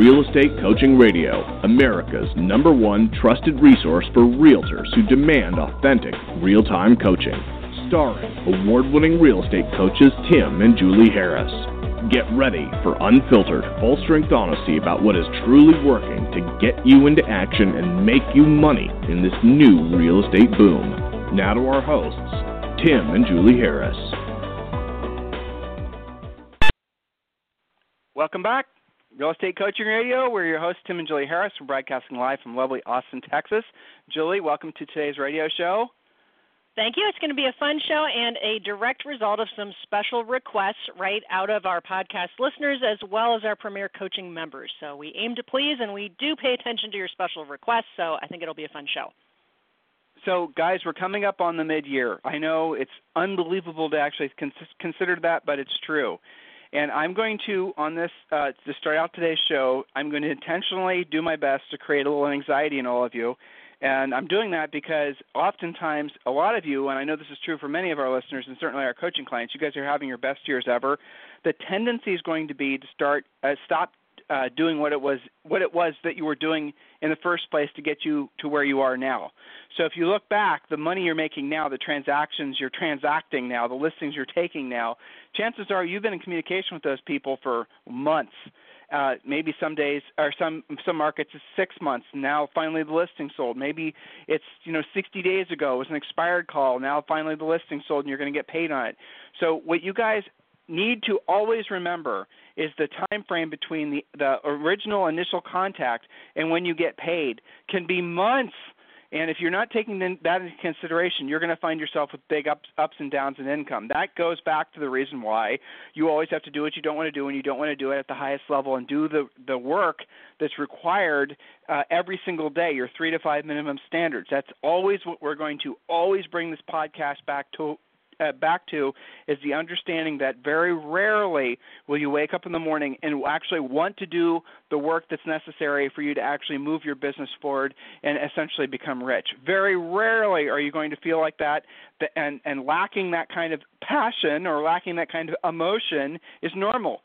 Real Estate Coaching Radio, America's #1 trusted resource for realtors who demand authentic, real-time coaching. Starring award-winning real estate coaches Tim and Julie Harris. Get ready for unfiltered, full-strength honesty about what is truly working to get you into action and make you money in this new real estate boom. Now to our hosts, Tim and Julie Harris. Welcome back. Real Estate Coaching Radio. We're your hosts, Tim and Julie Harris. We're broadcasting live from lovely Austin, Texas. Julie, welcome to today's radio show. Thank you. It's going to be a fun show and a direct result of some special requests right out of our podcast listeners as well as our Premier Coaching members. So we aim to please, and we do pay attention to your special requests, so I think it'll be a fun show. So, guys, we're coming up on the mid-year. I know it's unbelievable to actually consider that, but it's true. And I'm going to, on this, to start out today's show, I'm going to intentionally do my best to create a little anxiety in all of you. And I'm doing that because oftentimes a lot of you, and I know this is true for many of our listeners and certainly our coaching clients, you guys are having your best years ever. The tendency is going to be to stop doing what it was that you were doing in the first place to get you to where you are now. So if you look back, the money you're making now, the transactions you're transacting now, the listings you're taking now, chances are you've been in communication with those people for months. Maybe some days or some markets it's 6 months. Now finally the listing sold. Maybe it's 60 days ago it was an expired call. Now finally the listing sold and you're going to get paid on it. So what you guys need to always remember is the time frame between the original initial contact and when you get paid can be months. And if you're not taking that into consideration, you're going to find yourself with big ups and downs in income. That goes back to the reason why you always have to do what you don't want to do, and you don't want to do it at the highest level and do the work that's required every single day, your 3 to 5 minimum standards. That's always what we're going to always bring this podcast back to is the understanding that very rarely will you wake up in the morning and actually want to do the work that's necessary for you to actually move your business forward and essentially become rich. Very rarely are you going to feel like that, and lacking that kind of passion or lacking that kind of emotion is normal.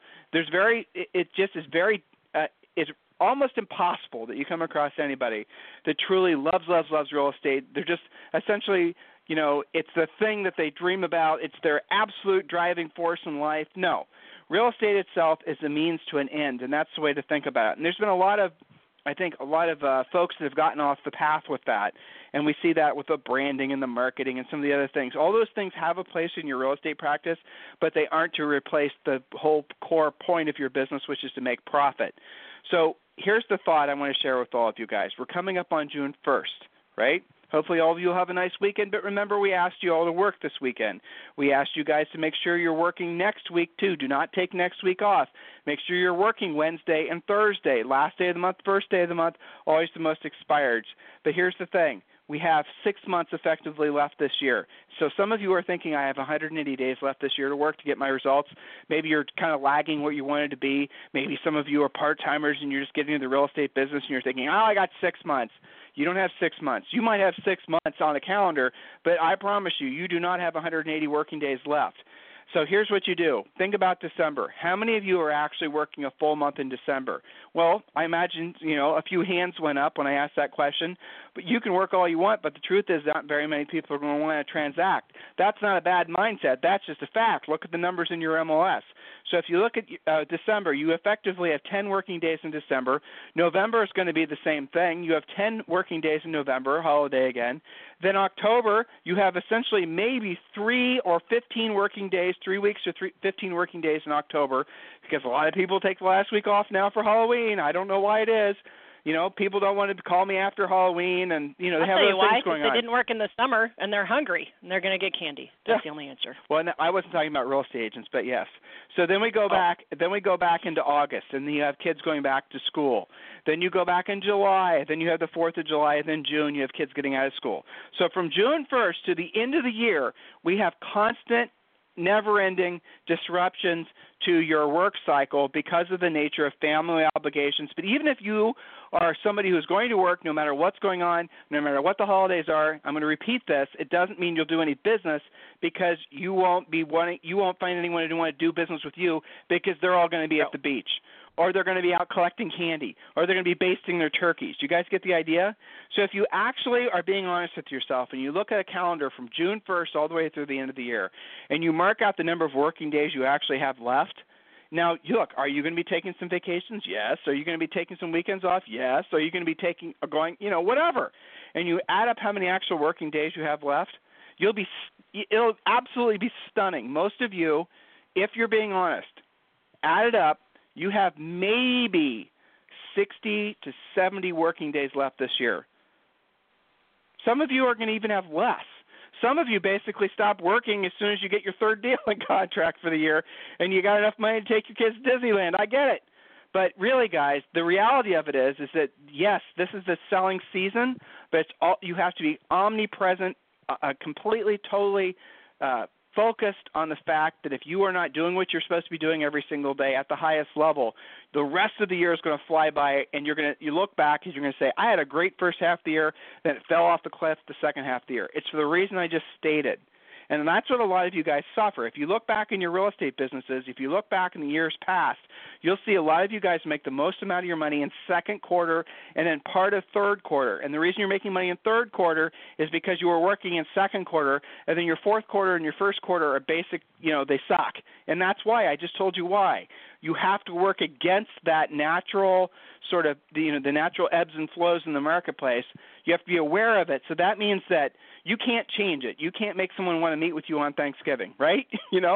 It's almost impossible that you come across anybody that truly loves real estate. They're just essentially it's the thing that they dream about. It's their absolute driving force in life. No. Real estate itself is a means to an end, and that's the way to think about it. And there's been a lot of folks that have gotten off the path with that, and we see that with the branding and the marketing and some of the other things. All those things have a place in your real estate practice, but they aren't to replace the whole core point of your business, which is to make profit. So here's the thought I want to share with all of you guys. We're coming up on June 1st, right? Hopefully all of you will have a nice weekend, but remember we asked you all to work this weekend. We asked you guys to make sure you're working next week too. Do not take next week off. Make sure you're working Wednesday and Thursday, last day of the month, first day of the month, always the most expired. But here's the thing. We have 6 months effectively left this year. So some of you are thinking I have 180 days left this year to work to get my results. Maybe you're kind of lagging what you wanted to be. Maybe some of you are part-timers and you're just getting into the real estate business and you're thinking, I got 6 months. You don't have 6 months. You might have 6 months on the calendar, but I promise you do not have 180 working days left. So here's what you do. Think about December. How many of you are actually working a full month in December? Well, I imagine, a few hands went up when I asked that question. But you can work all you want, but the truth is not very many people are going to want to transact. That's not a bad mindset. That's just a fact. Look at the numbers in your MLS. So if you look at December, you effectively have 10 working days in December. November is going to be the same thing. You have 10 working days in November, holiday again. Then October, you have essentially maybe 3 or 15 working days, 3 weeks or 15 working days in October, because a lot of people take the last week off now for Halloween. I don't know why it is. People don't want to call me after Halloween, and, they have other things going on. They didn't work in the summer, and they're hungry, and they're going to get candy. That's the only answer. Well, no, I wasn't talking about real estate agents, but yes. So then we go back. Then we go back into August, and then you have kids going back to school. Then you go back in July. Then you have the 4th of July, and then June you have kids getting out of school. So from June 1st to the end of the year, we have constant, never-ending disruptions to your work cycle because of the nature of family obligations. But even if you are somebody who's going to work no matter what's going on, no matter what the holidays are, I'm going to repeat this, it doesn't mean you'll do any business because you won't find anyone who want to do business with you because they're all going to be at the beach. or they're going to be out collecting candy, or they're going to be basting their turkeys. Do you guys get the idea? So if you actually are being honest with yourself and you look at a calendar from June 1st all the way through the end of the year, and you mark out the number of working days you actually have left, now, look, are you going to be taking some vacations? Yes. Are you going to be taking some weekends off? Yes. Are you going to be going, whatever. And you add up how many actual working days you have left, it'll absolutely be stunning. Most of you, if you're being honest, add it up, you have maybe 60 to 70 working days left this year. Some of you are going to even have less. Some of you basically stop working as soon as you get your third dealing contract for the year and you got enough money to take your kids to Disneyland. I get it. But really, guys, the reality of it is that, yes, this is the selling season, but you have to be omnipresent, completely, totally focused on the fact that if you are not doing what you're supposed to be doing every single day at the highest level, the rest of the year is going to fly by, and you look back and you're going to say, I had a great first half of the year, then it fell off the cliff the second half of the year. It's for the reason I just stated. And that's what a lot of you guys suffer. If you look back in your real estate businesses, if you look back in the years past, you'll see a lot of you guys make the most amount of your money in second quarter and then part of third quarter. And the reason you're making money in third quarter is because you were working in second quarter, and then your fourth quarter and your first quarter are basic, they suck. And that's why. I just told you why. You have to work against that natural sort of, the natural ebbs and flows in the marketplace. You have to be aware of it. So that means that you can't change it. You can't make someone want to meet with you on Thanksgiving, right?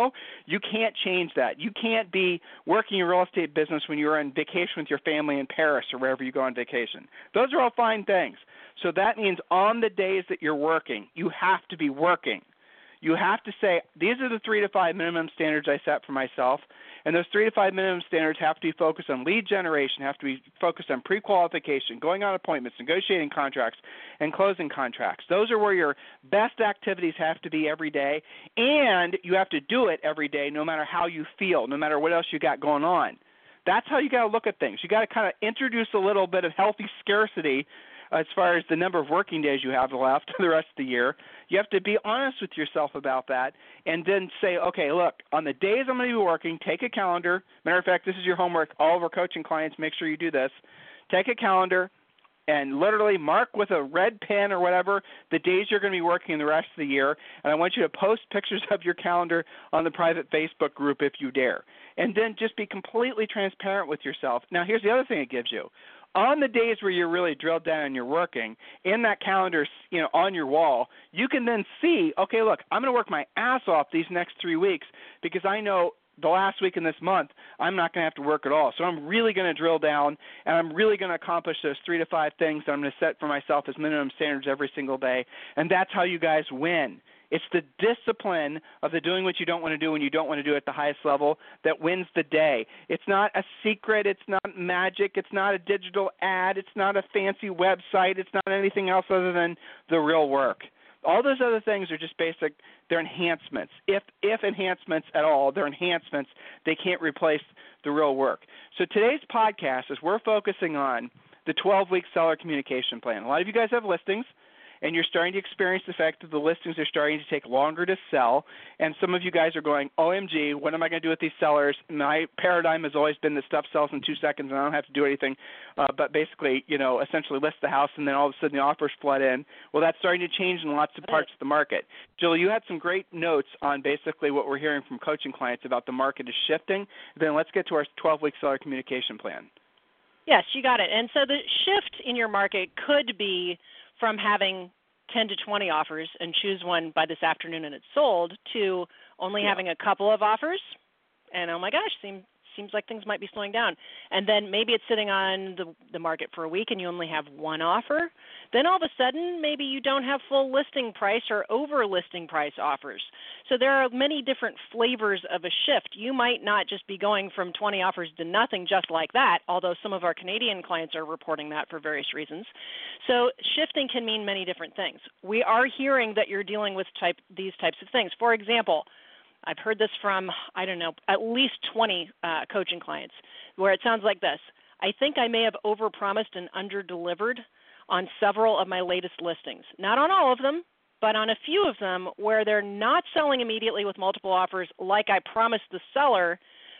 You can't change that. You can't be working your real estate business when you're on vacation with your family in Paris or wherever you go on vacation. Those are all fine things. So that means on the days that you're working, you have to be working. You have to say, these are the 3 to 5 minimum standards I set for myself, and those 3 to 5 minimum standards have to be focused on lead generation, have to be focused on pre-qualification, going on appointments, negotiating contracts, and closing contracts. Those are where your best activities have to be every day, and you have to do it every day no matter how you feel, no matter what else you got going on. That's how you got to look at things. You got to kind of introduce a little bit of healthy scarcity as far as the number of working days you have left the rest of the year. You have to be honest with yourself about that and then say, okay, look, on the days I'm going to be working, take a calendar. Matter of fact, this is your homework. All of our coaching clients, make sure you do this. Take a calendar and literally mark with a red pen or whatever the days you're going to be working the rest of the year. And I want you to post pictures of your calendar on the private Facebook group if you dare. And then just be completely transparent with yourself. Now, here's the other thing it gives you. On the days where you're really drilled down and you're working, in that calendar, on your wall, you can then see, okay, look, I'm going to work my ass off these next 3 weeks because I know the last week in this month I'm not going to have to work at all. So I'm really going to drill down, and I'm really going to accomplish those 3 to 5 things that I'm going to set for myself as minimum standards every single day, and that's how you guys win. It's the discipline of the doing what you don't want to do when you don't want to do it at the highest level that wins the day. It's not a secret. It's not magic. It's not a digital ad. It's not a fancy website. It's not anything else other than the real work. All those other things are just basic. They're enhancements. If enhancements at all, they're enhancements. They can't replace the real work. So today's podcast is we're focusing on the 12-week seller communication plan. A lot of you guys have listings, and you're starting to experience the fact that the listings are starting to take longer to sell, and some of you guys are going, OMG, what am I going to do with these sellers? My paradigm has always been that stuff sells in 2 seconds and I don't have to do anything but basically, essentially list the house, and then all of a sudden the offers flood in. Well, that's starting to change in lots of parts of the market. Jill, you had some great notes on basically what we're hearing from coaching clients about the market is shifting. Then let's get to our 12-week seller communication plan. Yes, you got it. And so the shift in your market could be from having 10 to 20 offers and choose one by this afternoon and it's sold to only having a couple of offers and, oh my gosh, seems like things might be slowing down. And then maybe it's sitting on the market for a week and you only have one offer. Then all of a sudden maybe you don't have full listing price or over listing price offers. So there are many different flavors of a shift. You might not just be going from 20 offers to nothing just like that, although some of our Canadian clients are reporting that for various reasons. So shifting can mean many different things. We are hearing that you're dealing with these types of things. For example, I've heard this from, at least 20 coaching clients where it sounds like this. I think I may have overpromised and underdelivered on several of my latest listings. Not on all of them, but on a few of them where they're not selling immediately with multiple offers like I promised the seller,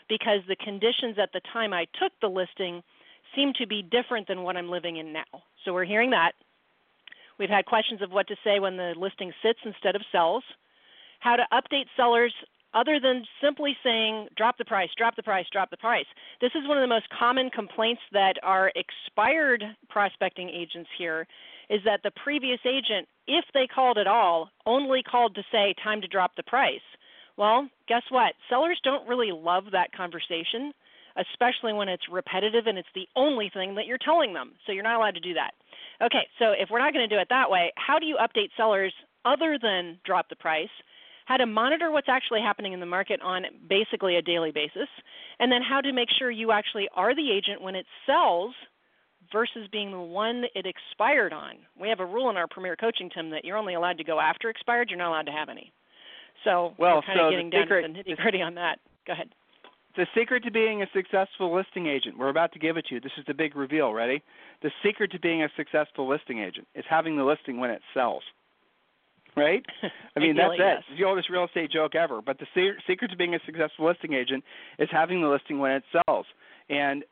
because the conditions at the time I took the listing seem to be different than what I'm living in now. So we're hearing that. We've had questions of what to say when the listing sits instead of sells, how to update sellers other than simply saying, drop the price, drop the price, drop the price. This is one of the most common complaints that our expired prospecting agents hear, is that the previous agent, if they called at all, only called to say, time to drop the price. Well, guess what? Sellers don't really love that conversation, especially when it's repetitive and it's the only thing that you're telling them. So you're not allowed to do that. Okay, so if we're not going to do it that way, how do you update sellers other than drop the price? How to monitor what's actually happening in the market on basically a daily basis, and then how to make sure you actually are the agent when it sells versus being the one it expired on. We have a rule in our Premier Coaching, Tim, that you're only allowed to go after expired. You're not allowed to have any. So we're kind of getting down to the nitty-gritty on that. Go ahead. The secret to being a successful listing agent, we're about to give it to you. This is the big reveal. Ready? The secret to being a successful listing agent is having the listing when it sells. Right? I mean, that's it. It's the oldest real estate joke ever. But the secret to being a successful listing agent is having the listing when it sells. And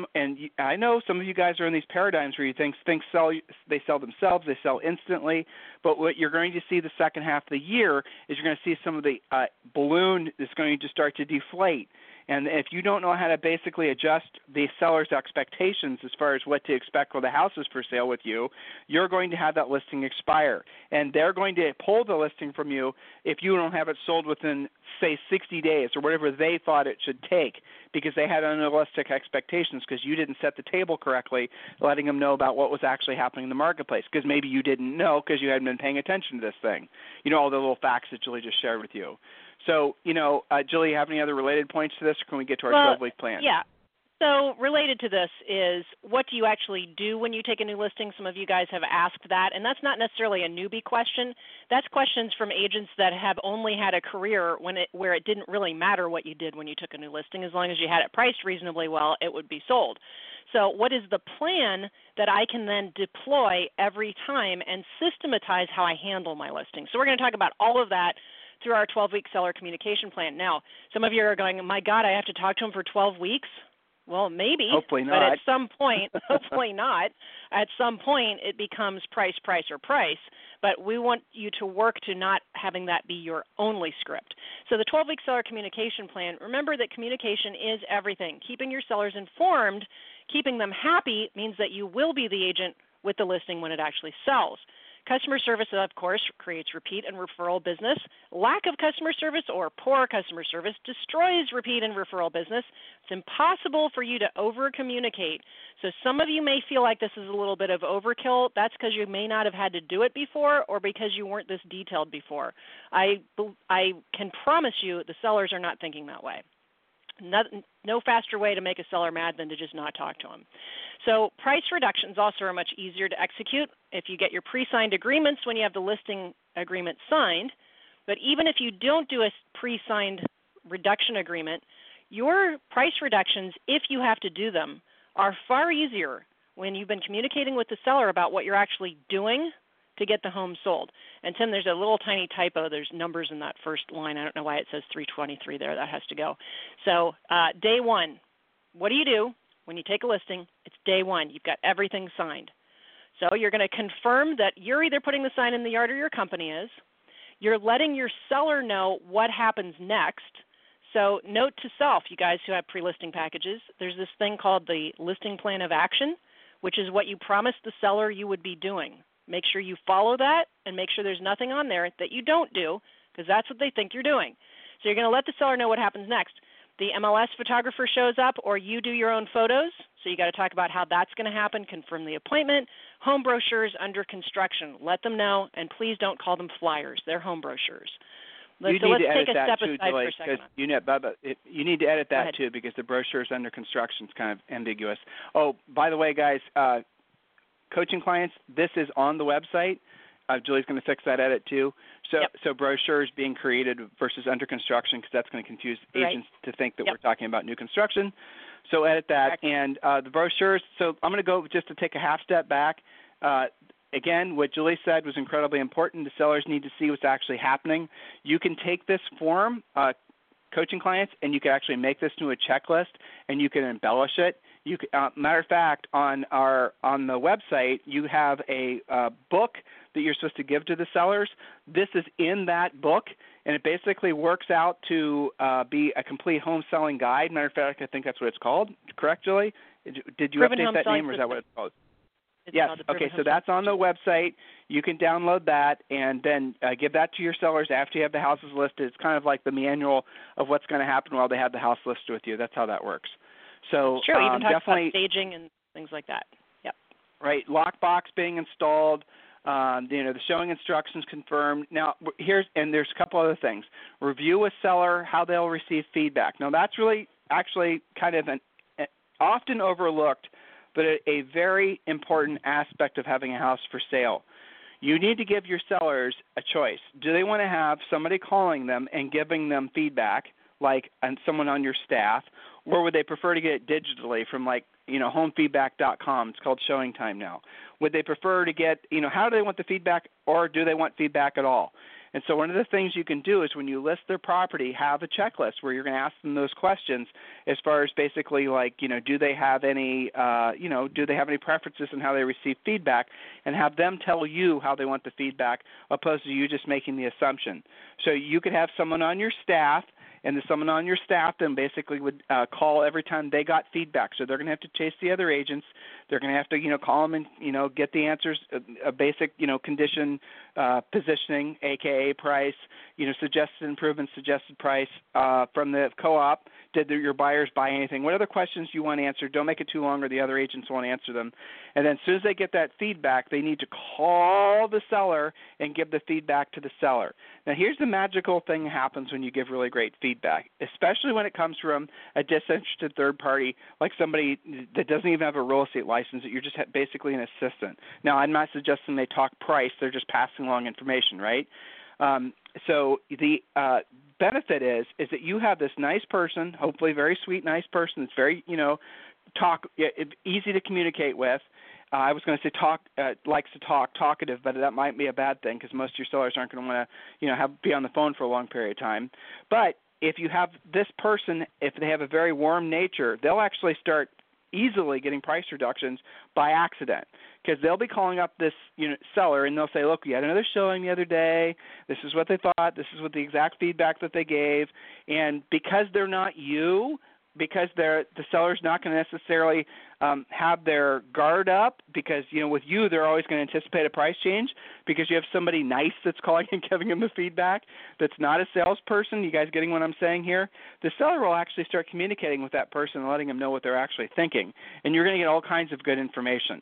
I know some of you guys are in these paradigms where you think things they sell themselves, they sell instantly. But what you're going to see the second half of the year is you're going to see some of the balloon is going to start to deflate. And if you don't know how to basically adjust the seller's expectations as far as what to expect when the house is for sale with you, you're going to have that listing expire. And they're going to pull the listing from you if you don't have it sold within, say, 60 days or whatever they thought it should take, because they had unrealistic expectations because you didn't set the table correctly, letting them know about what was actually happening in the marketplace, because maybe you didn't know because you hadn't been paying attention to this thing. You know, all the little facts that Julie just shared with you. So, Julie, you have any other related points to this, or can we get to our 12-week plan? Yeah. So related to this is, what do you actually do when you take a new listing? Some of you guys have asked that, and that's not necessarily a newbie question. That's questions from agents that have only had a career where it didn't really matter what you did when you took a new listing. As long as you had it priced reasonably well, it would be sold. So what is the plan that I can then deploy every time and systematize how I handle my listing? So we're going to talk about all of that through our 12-week seller communication plan. Now, some of you are going, my God, I have to talk to him for 12 weeks? Well, maybe. Hopefully not. But at some point, hopefully not. At some point, it becomes price, price, or price. But we want you to work to not having that be your only script. So the 12-week seller communication plan, remember that communication is everything. Keeping your sellers informed, keeping them happy means that you will be the agent with the listing when it actually sells. Customer service, of course, creates repeat and referral business. Lack of customer service or poor customer service destroys repeat and referral business. It's impossible for you to over-communicate. So some of you may feel like this is a little bit of overkill. That's because you may not have had to do it before, or because you weren't this detailed before. I can promise you the sellers are not thinking that way. No faster way to make a seller mad than to just not talk to them. So price reductions also are much easier to execute if you get your pre-signed agreements when you have the listing agreement signed. But even if you don't do a pre-signed reduction agreement, your price reductions, if you have to do them, are far easier when you've been communicating with the seller about what you're actually doing to get the home sold. And Tim, there's a little tiny typo. There's numbers in that first line. I don't know why it says 323 there. That has to go. So day one, what do you do when you take a listing? It's day one. You've got everything signed. So you're going to confirm that you're either putting the sign in the yard or your company is. You're letting your seller know what happens next. So note to self, you guys who have pre-listing packages, there's this thing called the listing plan of action, which is what you promised the seller you would be doing. Make sure you follow that and make sure there's nothing on there that you don't do, because that's what they think you're doing. So you're going to let the seller know what happens next. The MLS photographer shows up, or you do your own photos. So you got to talk about how that's going to happen, confirm the appointment. Home brochures under construction. Let them know, and please don't call them flyers. They're home brochures. Let's take a step aside for a second. You need to edit that too, because the brochure is under construction. It's kind of ambiguous. Oh, by the way, guys, coaching clients, this is on the website. Julie's going to fix that edit too. So brochures being created versus under construction, because that's going to confuse agents to think that we're talking about new construction. So edit that. And the brochures, so I'm going to go just to take a half step back. Again, what Julie said was incredibly important. The sellers need to see what's actually happening. You can take this form, coaching clients, and you can actually make this into a checklist, and you can embellish it. You can, matter of fact, on the website, you have a book that you're supposed to give to the sellers. This is in that book, and it basically works out to be a complete home selling guide. Matter of fact, I think that's what it's called. Correct, Julie? Did you update that name, or is that what it's called? Yes. Okay, so that's on the website. You can download that and then give that to your sellers after you have the houses listed. It's kind of like the manual of what's going to happen while they have the house listed with you. That's how that works. So sure, even talk definitely about staging and things like that. Yep. Right, lockbox being installed. The showing instructions confirmed. Now there's a couple other things. Review with seller, how they'll receive feedback. Now that's really actually kind of an often overlooked, but a very important aspect of having a house for sale. You need to give your sellers a choice. Do they want to have somebody calling them and giving them feedback, like someone on your staff, or would they prefer to get it digitally from homefeedback.com? It's called Showing Time now. Would they prefer to get, how do they want the feedback, or do they want feedback at all? And so one of the things you can do is when you list their property, have a checklist where you're going to ask them those questions as far as basically do they have any, do they have any preferences in how they receive feedback, and have them tell you how they want the feedback opposed to you just making the assumption. So you could have someone on your staff, and someone on your staff then basically would call every time they got feedback. So they're going to have to chase the other agents. They're going to have to, call them and, get the answers, a basic, condition, positioning, AKA price, suggested improvement, suggested price from the co-op. Did your buyers buy anything? What other questions you want answered? Don't make it too long or the other agents won't answer them. And then as soon as they get that feedback, they need to call the seller and give the feedback to the seller. Now, here's the magical thing that happens when you give really great feedback, especially when it comes from a disinterested third party, like somebody that doesn't even have a real estate license, that you're just basically an assistant. Now, I'm not suggesting they talk price. They're just passing along information, right? So the benefit is that you have this nice person, hopefully very sweet, nice person that's very, easy to communicate with. I was going to say likes to talk, talkative, but that might be a bad thing because most of your sellers aren't going to want to, be on the phone for a long period of time. But if you have this person, if they have a very warm nature, they'll actually start easily getting price reductions by accident, because they'll be calling up this seller and they'll say, look, we had another showing the other day. This is what they thought. This is what the exact feedback that they gave. And because they're not you, because the seller's not going to necessarily have their guard up, because, with you, they're always going to anticipate a price change because you have somebody nice that's calling and giving them the feedback that's not a salesperson. You guys getting what I'm saying here? The seller will actually start communicating with that person and letting them know what they're actually thinking, and you're going to get all kinds of good information.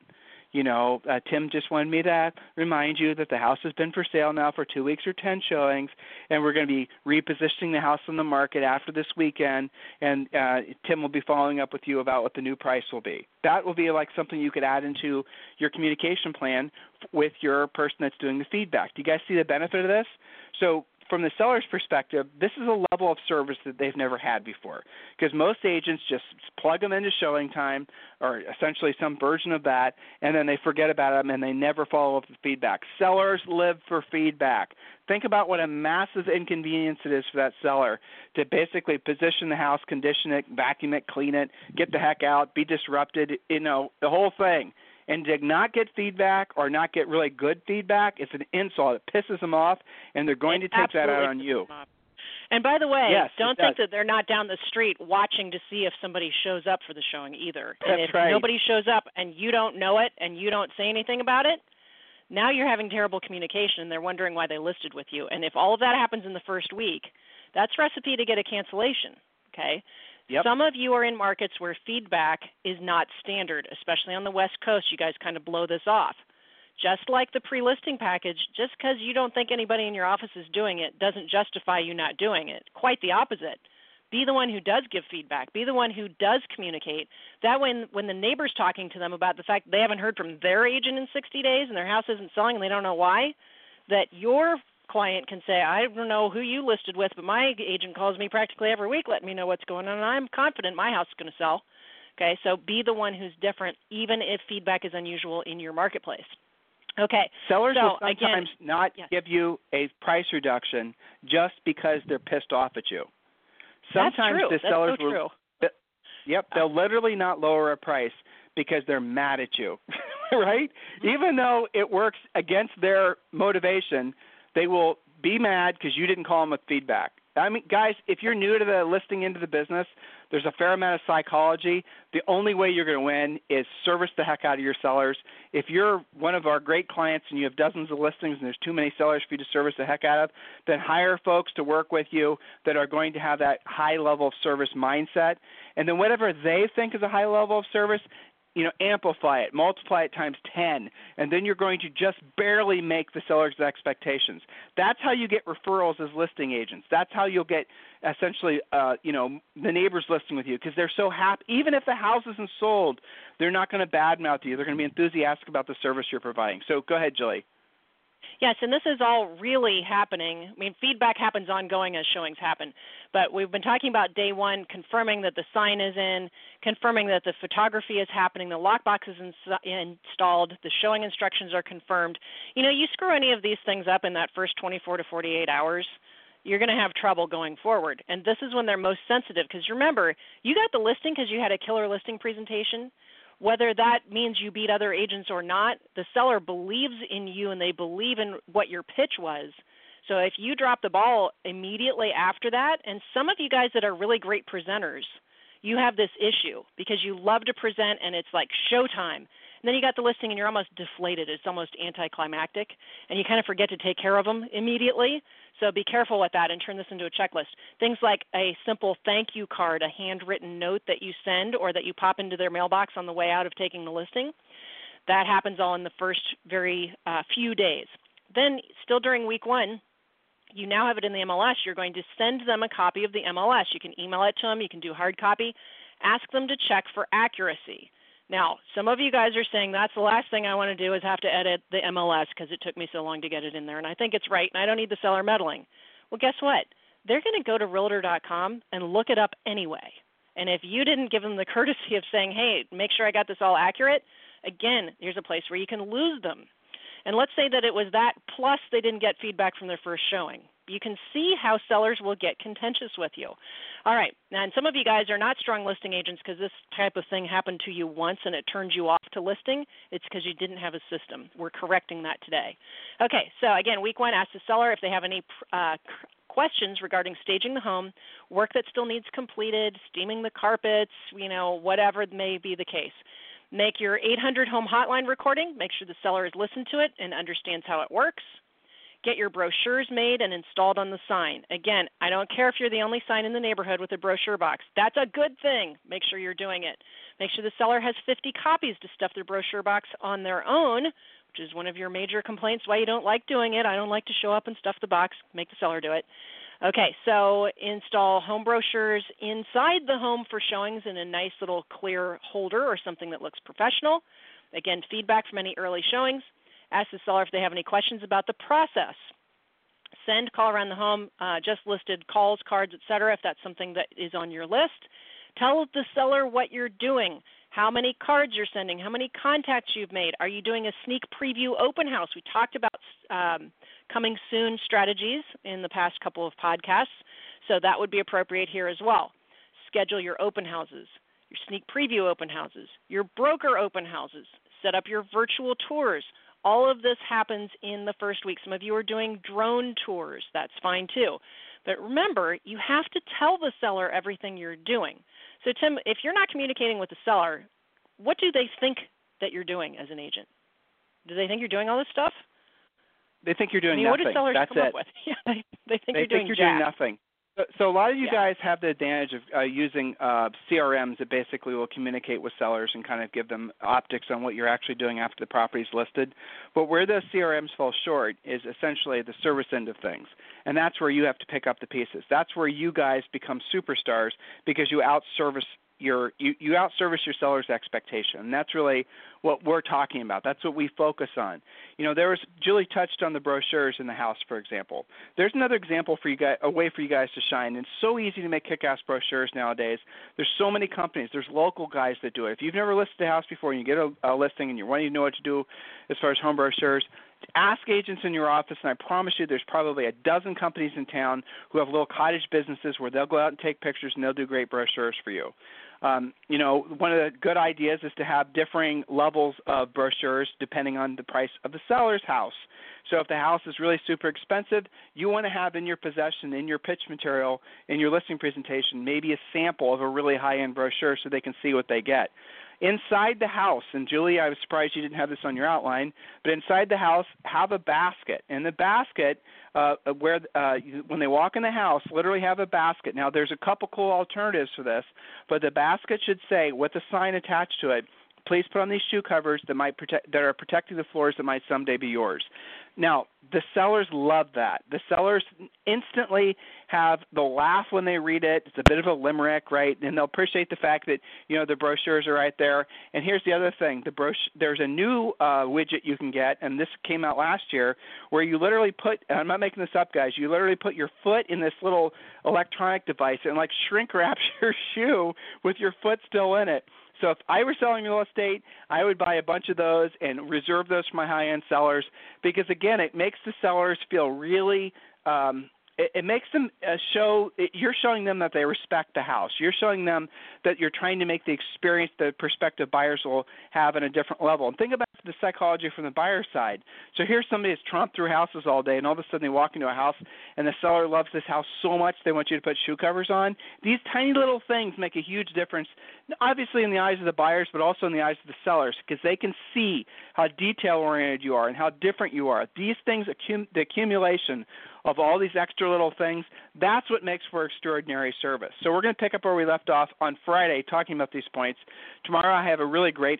Tim just wanted me to remind you that the house has been for sale now for 2 weeks or 10 showings, and we're going to be repositioning the house on the market after this weekend, and Tim will be following up with you about what the new price will be. That will be like something you could add into your communication plan with your person that's doing the feedback. Do you guys see the benefit of this? So from the seller's perspective, this is a level of service that they've never had before, because most agents just plug them into Showing Time or essentially some version of that, and then they forget about them and they never follow up with feedback. Sellers live for feedback. Think about what a massive inconvenience it is for that seller to basically position the house, condition it, vacuum it, clean it, get the heck out, be disrupted, the whole thing. And to not get feedback or not get really good feedback, it's an insult. It pisses them off, and they're going to take that out on you. And by the way, yes, don't think that they're not down the street watching to see if somebody shows up for the showing either. And That's if right. nobody shows up and you don't know it and you don't say anything about it, now you're having terrible communication, and they're wondering why they listed with you. And if all of that happens in the first week, that's recipe to get a cancellation, okay? Yep. Some of you are in markets where feedback is not standard, especially on the West Coast. You guys kind of blow this off. Just like the pre-listing package, just because you don't think anybody in your office is doing it doesn't justify you not doing it. Quite the opposite. Be the one who does give feedback. Be the one who does communicate. That when the neighbor's talking to them about the fact that they haven't heard from their agent in 60 days and their house isn't selling and they don't know why, that your client can say, I don't know who you listed with, but my agent calls me practically every week letting me know what's going on, and I'm confident my house is going to sell. Okay, so be the one who's different, even if feedback is unusual in your marketplace. Okay. Sellers will sometimes not give you a price reduction just because they're pissed off at you. Sometimes That's true. the sellers That's so will. true. Yep, they'll literally not lower a price because they're mad at you, right? Even though it works against their motivation, they will be mad because you didn't call them with feedback. I mean, guys, if you're new to the listing into the business, there's a fair amount of psychology. The only way you're going to win is service the heck out of your sellers. If you're one of our great clients and you have dozens of listings and there's too many sellers for you to service the heck out of, then hire folks to work with you that are going to have that high level of service mindset. And then whatever they think is a high level of service, amplify it, multiply it times 10, and then you're going to just barely make the seller's expectations. That's how you get referrals as listing agents. That's how you'll get essentially, the neighbors listing with you because they're so happy. Even if the house isn't sold, they're not going to badmouth you. They're going to be enthusiastic about the service you're providing. So go ahead, Julie. Yes, and this is all really happening. I mean, feedback happens ongoing as showings happen. But we've been talking about day one, confirming that the sign is in, confirming that the photography is happening, the lockbox is installed, the showing instructions are confirmed. You screw any of these things up in that first 24 to 48 hours, you're going to have trouble going forward. And this is when they're most sensitive because remember, you got the listing because you had a killer listing presentation. Whether that means you beat other agents or not, the seller believes in you and they believe in what your pitch was. So if you drop the ball immediately after that, and some of you guys that are really great presenters, you have this issue because you love to present and it's like showtime. And then you got the listing and you're almost deflated. It's almost anticlimactic, and you kind of forget to take care of them immediately. So be careful with that and turn this into a checklist. Things like a simple thank you card, a handwritten note that you send or that you pop into their mailbox on the way out of taking the listing. That happens all in the first very few days. Then still during week one, you now have it in the MLS. You're going to send them a copy of the MLS. You can email it to them. You can do hard copy. Ask them to check for accuracy. Now, some of you guys are saying that's the last thing I want to do is have to edit the MLS because it took me so long to get it in there, and I think it's right, and I don't need the seller meddling. Well, guess what? They're going to go to Realtor.com and look it up anyway. And if you didn't give them the courtesy of saying, hey, make sure I got this all accurate, again, here's a place where you can lose them. And let's say that it was that plus they didn't get feedback from their first showing. You can see how sellers will get contentious with you. All right, and some of you guys are not strong listing agents because this type of thing happened to you once and it turned you off to listing. It's because you didn't have a system. We're correcting that today. Okay, so again, week one, ask the seller if they have any questions regarding staging the home, work that still needs completed, steaming the carpets, whatever may be the case. Make your 800 home hotline recording. Make sure the seller has listened to it and understands how it works. Get your brochures made and installed on the sign. Again, I don't care if you're the only sign in the neighborhood with a brochure box. That's a good thing. Make sure you're doing it. Make sure the seller has 50 copies to stuff their brochure box on their own, which is one of your major complaints why you don't like doing it. I don't like to show up and stuff the box. Make the seller do it. Okay, so install home brochures inside the home for showings in a nice little clear holder or something that looks professional. Again, feedback from any early showings. Ask the seller if they have any questions about the process. Send call around the home, just listed calls, cards, etc. if that's something that is on your list. Tell the seller what you're doing, how many cards you're sending, how many contacts you've made. Are you doing a sneak preview open house? We talked about coming soon strategies in the past couple of podcasts, so that would be appropriate here as well. Schedule your open houses, your sneak preview open houses, your broker open houses. Set up your virtual tours. All of this happens in the first week. Some of you are doing drone tours. That's fine too. But remember, you have to tell the seller everything you're doing. So Tim, if you're not communicating with the seller, what do they think that you're doing as an agent? Do they think you're doing all this stuff? They think you're doing nothing. What do sellers That's come it. up with? Yeah, they think you're doing nothing. So a lot of you guys have the advantage of using CRMs that basically will communicate with sellers and kind of give them optics on what you're actually doing after the property is listed. But where the CRMs fall short is essentially the service end of things. And that's where you have to pick up the pieces. That's where you guys become superstars because you outservice you outservice your seller's expectation. And that's really what we're talking about. That's what we focus on. Julie touched on the brochures in the house, for example. There's another example for you guys, a way for you guys to shine. It's so easy to make kick-ass brochures nowadays. There's so many companies. There's local guys that do it. If you've never listed a house before and you get a listing and you're wanting to know what to do as far as home brochures, Ask agents in your office, and I promise you there's probably a dozen companies in town who have little cottage businesses where they'll go out and take pictures, and they'll do great brochures for you. One of the good ideas is to have differing levels of brochures depending on the price of the seller's house. So if the house is really super expensive, you want to have in your possession, in your pitch material, in your listing presentation, maybe a sample of a really high-end brochure so they can see what they get. Inside the house, and Julie, I was surprised you didn't have this on your outline, but inside the house, have a basket. And the basket, when they walk in the house, literally have a basket. Now, there's a couple cool alternatives for this, but the basket should say, with a sign attached to it, please put on these shoe covers that are protecting the floors that might someday be yours. Now, the sellers love that. The sellers instantly they'll laugh when they read it. It's a bit of a limerick, right? And they'll appreciate the fact that, the brochures are right there. And here's the other thing. There's a new widget you can get, and this came out last year, where you literally and I'm not making this up, guys, you literally put your foot in this little electronic device and shrink wraps your shoe with your foot still in it. So if I were selling real estate, I would buy a bunch of those and reserve those for my high-end sellers because, again, it makes the sellers feel really it makes them you're showing them that they respect the house. You're showing them that you're trying to make the experience that prospective buyers will have at a different level. And think about the psychology from the buyer's side. So here's somebody that's tromped through houses all day, and all of a sudden they walk into a house, and the seller loves this house so much they want you to put shoe covers on. These tiny little things make a huge difference, obviously in the eyes of the buyers, but also in the eyes of the sellers, because they can see how detail-oriented you are and how different you are. These things, the accumulation of all these extra little things, that's what makes for extraordinary service. So we're going to pick up where we left off on Friday talking about these points. Tomorrow I have a really great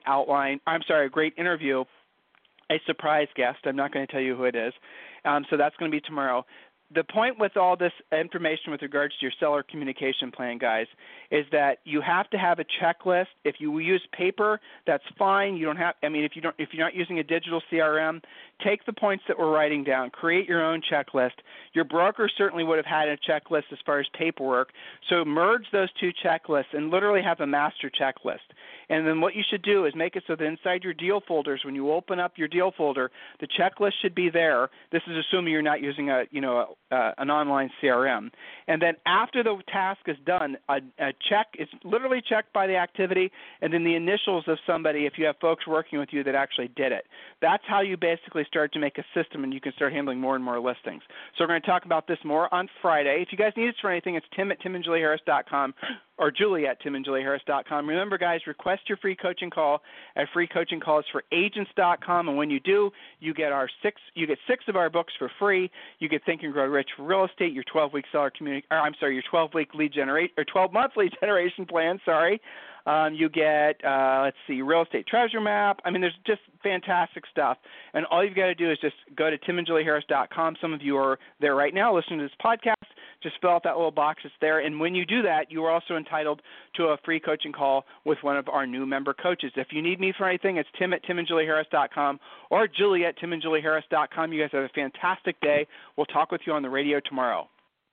a great interview, a surprise guest. I'm not going to tell you who it is. So that's going to be tomorrow. The point with all this information with regards to your seller communication plan, guys, is that you have to have a checklist. If you use paper, that's fine. You don't have. If you're not using a digital CRM, take the points that we're writing down. Create your own checklist. Your broker certainly would have had a checklist as far as paperwork. So merge those two checklists and literally have a master checklist. And then what you should do is make it so that inside your deal folders, when you open up your deal folder, the checklist should be there. This is assuming you're not using an online CRM. And then after the task is done, a check is literally checked by the activity and then the initials of somebody if you have folks working with you that actually did it. That's how you basically start to make a system and you can start handling more and more listings. So we're going to talk about this more on Friday. If you guys need us for anything, it's tim@timandjulieharris.com or julie@timandjulieharris.com. Remember, guys, request your free coaching call at freecoachingcallsforagents.com. And when you do, you get six of our books for free. You get Think and Grow Rich for Real Estate, your 12-week your 12-week lead generate or 12-month lead generation plan. You get, Real Estate Treasure Map. There's just fantastic stuff. And all you've got to do is just go to timandjulieharris.com. Some of you are there right now listening to this podcast. Just fill out that little box that's there. And when you do that, you are also entitled to a free coaching call with one of our new member coaches. If you need me for anything, it's tim@timandjulieharris.com or julie@timandjulieharris.com. You guys have a fantastic day. We'll talk with you on the radio tomorrow.